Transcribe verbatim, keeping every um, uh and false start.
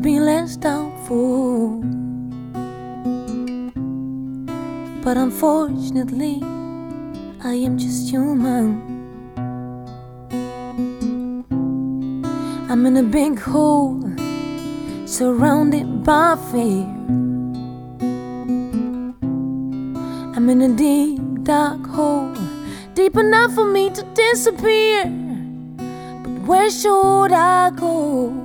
be less doubtful, but unfortunately I am just human. I'm in a big hole, surrounded by fear. I'm in a deep, dark hole, deep enough for me to disappear. But where should I go?